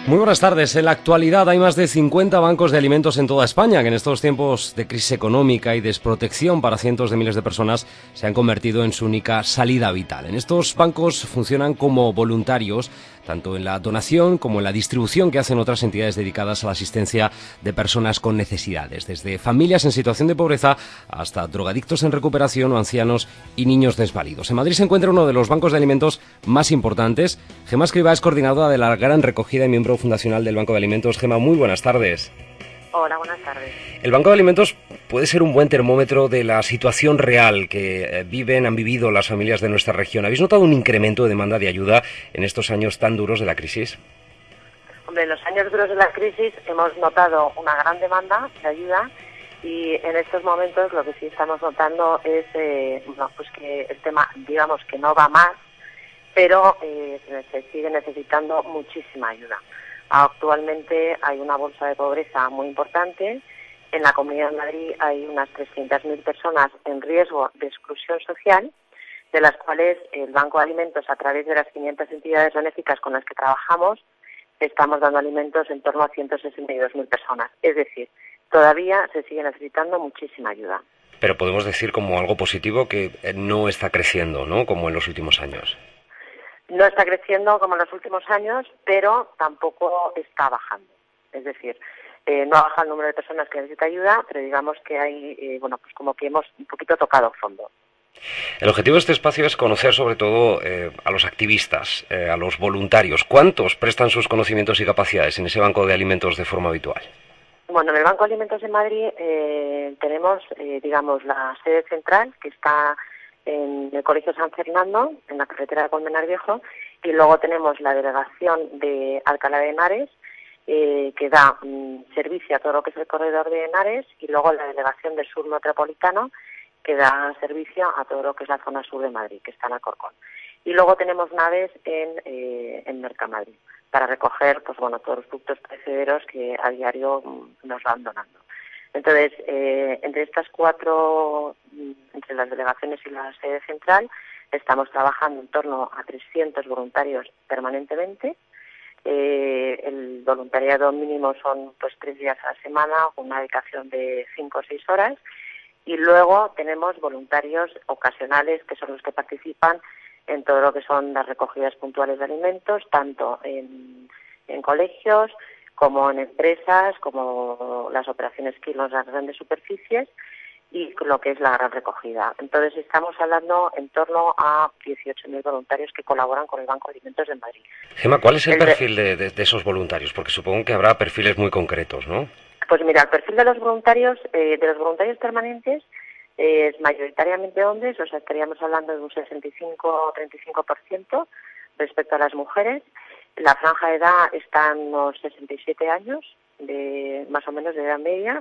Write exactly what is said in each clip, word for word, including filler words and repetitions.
Muy buenas tardes. En la actualidad hay más de cincuenta bancos de alimentos en toda España que en estos tiempos de crisis económica y desprotección para cientos de miles de personas se han convertido en su única salida vital. En estos bancos funcionan como voluntarios, tanto en la donación como en la distribución que hacen otras entidades dedicadas a la asistencia de personas con necesidades, desde familias en situación de pobreza hasta drogadictos en recuperación o ancianos y niños desvalidos. En Madrid se encuentra uno de los bancos de alimentos más importantes. Gemma Escrivá es coordinadora de la Gran Recogida y miembro fundacional del Banco de Alimentos. Gemma, muy buenas tardes. Hola, buenas tardes. El Banco de Alimentos puede ser un buen termómetro de la situación real que viven, han vivido las familias de nuestra región. ¿Habéis notado un incremento de demanda de ayuda en estos años tan duros de la crisis? Hombre, en los años duros de la crisis hemos notado una gran demanda de ayuda y en estos momentos lo que sí estamos notando es eh, bueno, pues que el tema, digamos que no va más, pero eh, se sigue necesitando muchísima ayuda. Actualmente hay una bolsa de pobreza muy importante. En la Comunidad de Madrid hay unas trescientas mil personas en riesgo de exclusión social, de las cuales el Banco de Alimentos, a través de las quinientas entidades benéficas con las que trabajamos, estamos dando alimentos en torno a ciento sesenta y dos mil personas. Es decir, todavía se sigue necesitando muchísima ayuda. Pero podemos decir como algo positivo que no está creciendo, ¿no?, como en los últimos años. No está creciendo como en los últimos años, pero tampoco está bajando. Es decir, eh, no ha bajado el número de personas que necesitan ayuda, pero digamos que hay, eh, bueno, pues como que hemos un poquito tocado fondo. El objetivo de este espacio es conocer sobre todo eh, a los activistas, eh, a los voluntarios. ¿Cuántos prestan sus conocimientos y capacidades en ese banco de alimentos de forma habitual? Bueno, en el Banco de Alimentos de Madrid eh, tenemos, eh, digamos, la sede central, que está en el Colegio San Fernando, en la carretera de Colmenar Viejo, y luego tenemos la delegación de Alcalá de Henares, eh, que da mm, servicio a todo lo que es el corredor de Henares, y luego la delegación del sur metropolitano, que da servicio a todo lo que es la zona sur de Madrid, que está en Alcorcón. Y luego tenemos naves en, eh, en Mercamadrid, para recoger pues bueno todos los productos perecederos que a diario mm, nos van donando. Entonces, eh, entre estas cuatro, entre las delegaciones y la sede central, estamos trabajando en torno a trescientos voluntarios permanentemente. Eh, el voluntariado mínimo son pues tres días a la semana, con una dedicación de cinco o seis horas. Y luego tenemos voluntarios ocasionales, que son los que participan en todo lo que son las recogidas puntuales de alimentos, tanto en, en colegios, como en empresas, como las operaciones Kilo en las grandes superficies y lo que es la gran recogida. Entonces estamos hablando en torno a dieciocho mil voluntarios que colaboran con el Banco de Alimentos de Madrid. Gemma, ¿cuál es el, el perfil de, de, de esos voluntarios? Porque supongo que habrá perfiles muy concretos, ¿no? Pues mira, el perfil de los voluntarios, eh, de los voluntarios permanentes, eh, es mayoritariamente hombres, o sea, estaríamos hablando de un sesenta y cinco a treinta y cinco por ciento respecto a las mujeres. La franja de edad está en unos sesenta y siete años, de más o menos de edad media,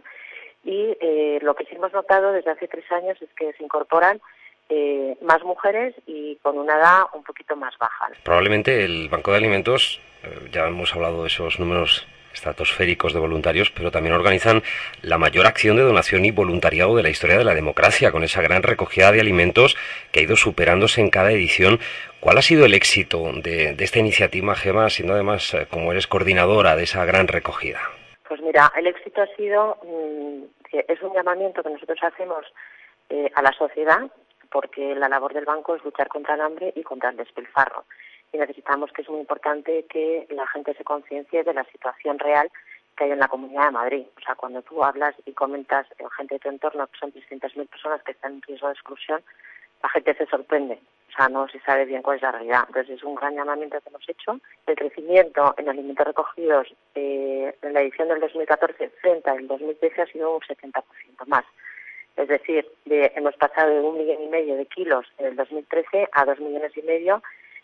y eh, lo que sí hemos notado desde hace tres años es que se incorporan eh, más mujeres y con una edad un poquito más baja. Probablemente el Banco de Alimentos, eh, ya hemos hablado de esos números estratosféricos de voluntarios, pero también organizan la mayor acción de donación y voluntariado de la historia de la democracia, con esa gran recogida de alimentos que ha ido superándose en cada edición. ¿Cuál ha sido el éxito de, de esta iniciativa, Gemma, siendo además, eh, como eres coordinadora de esa gran recogida? Pues mira, el éxito ha sido, mmm, que es un llamamiento que nosotros hacemos eh, a la sociedad, porque la labor del banco es luchar contra el hambre y contra el despilfarro. Y necesitamos, que es muy importante, que la gente se conciencie de la situación real que hay en la Comunidad de Madrid. O sea, cuando tú hablas y comentas a gente de tu entorno que son trescientas mil personas que están en riesgo de exclusión, la gente se sorprende. O sea, no se sabe bien cuál es la realidad. Entonces, es un gran llamamiento que hemos hecho. El crecimiento en alimentos recogidos eh, en la edición del dos mil catorce frente al dos mil trece ha sido un setenta por ciento más. Es decir, de, hemos pasado de un millón y medio de kilos en el dos mil trece a dos millones y medio,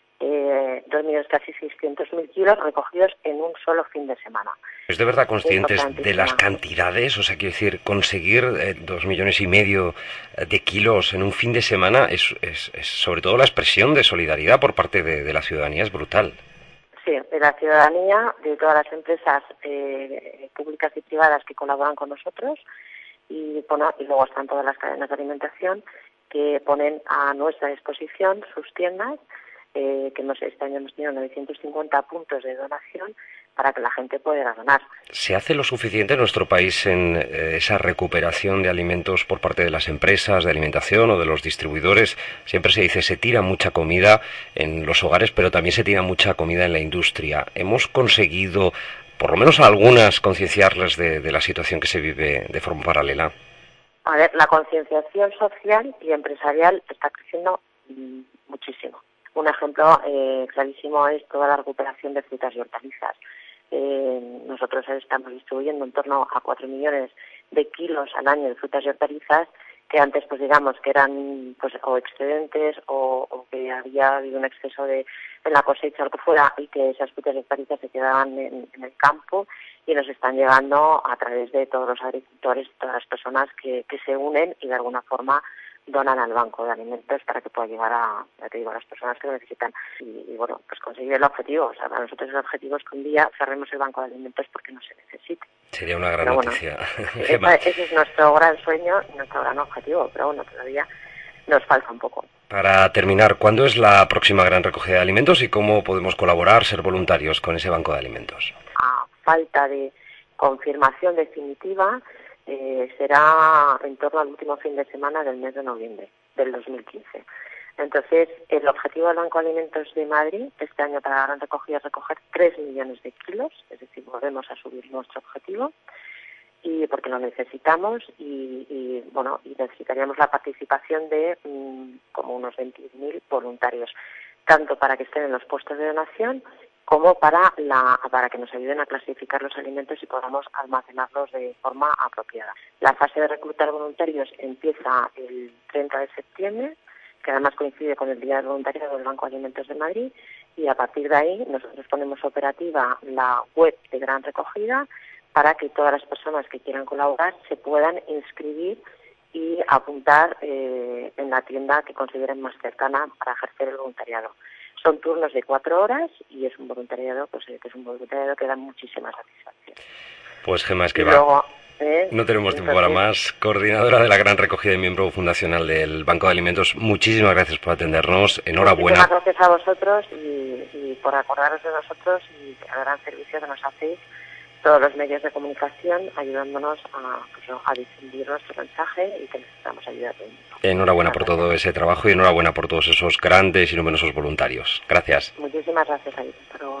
eh, dos millones casi seiscientos mil kilos recogidos en un solo fin de semana. ¿Es de verdad conscientes de las cantidades? O sea, quiero decir, conseguir eh, dos millones y medio de kilos en un fin de semana es, es, es sobre todo la expresión de solidaridad por parte de, de la ciudadanía, es brutal. Sí, de la ciudadanía, de todas las empresas eh, públicas y privadas que colaboran con nosotros, y, bueno, y luego están todas las cadenas de alimentación que ponen a nuestra disposición sus tiendas eh, que hemos, este año hemos tenido novecientos cincuenta puntos de donación para que la gente pueda donar. ¿Se hace lo suficiente en nuestro país en eh, esa recuperación de alimentos por parte de las empresas de alimentación o de los distribuidores? Siempre se dice, se tira mucha comida en los hogares, pero también se tira mucha comida en la industria. ¿Hemos conseguido, por lo menos a algunas, concienciarles de, de la situación que se vive de forma paralela? A ver, la concienciación social y empresarial está creciendo mmm, muchísimo. Un ejemplo eh, clarísimo es toda la recuperación de frutas y hortalizas. Eh, nosotros estamos distribuyendo en torno a cuatro millones de kilos al año de frutas y hortalizas que antes, pues digamos, que eran pues o excedentes o, o que había habido un exceso de en la cosecha o lo que fuera, y que esas frutas y hortalizas se quedaban en, en el campo y nos están llegando a través de todos los agricultores, todas las personas que, que se unen y de alguna forma donan al banco de alimentos para que pueda llegar a, ya te digo, a las personas que lo necesitan. Y, y bueno, pues conseguir el objetivo. O sea, para nosotros el objetivo es que un día cerremos el banco de alimentos porque no se necesite. Sería una gran pero noticia. Bueno, esa, ese es nuestro gran sueño y nuestro gran objetivo, pero bueno, todavía nos falta un poco. Para terminar, ¿cuándo es la próxima gran recogida de alimentos y cómo podemos colaborar, ser voluntarios con ese banco de alimentos? A falta de confirmación definitiva, Eh, será en torno al último fin de semana del mes de noviembre del dos mil quince. Entonces, el objetivo del Banco de Alimentos de Madrid este año para la gran recogida es recoger tres millones de kilos, es decir, volvemos a subir nuestro objetivo, y porque lo necesitamos y, y bueno, y necesitaríamos la participación de mmm, como unos veinte mil voluntarios, tanto para que estén en los puestos de donación como para la para que nos ayuden a clasificar los alimentos y podamos almacenarlos de forma apropiada. La fase de reclutar voluntarios empieza el treinta de septiembre, que además coincide con el Día del Voluntariado del Banco de Alimentos de Madrid, y a partir de ahí nosotros ponemos operativa la web de Gran Recogida para que todas las personas que quieran colaborar se puedan inscribir y apuntar eh, en la tienda que consideren más cercana para ejercer el voluntariado. Son turnos de cuatro horas y es un voluntariado, pues que es un voluntariado que da muchísima satisfacción. Pues Gemma, es que y va. Luego, ¿eh? No tenemos tiempo Entonces, para más. Coordinadora de la Gran Recogida y miembro fundacional del Banco de Alimentos, muchísimas gracias por atendernos. Enhorabuena. Muchísimas gracias a vosotros y, y por acordaros de nosotros y el gran servicio que nos hacéis todos los medios de comunicación, ayudándonos a, pues, a difundir nuestro mensaje y que necesitamos ayuda de todo el mundo. Enhorabuena por todo ese trabajo y enhorabuena por todos esos grandes y numerosos voluntarios. Gracias. Muchísimas gracias a ti. Hasta luego.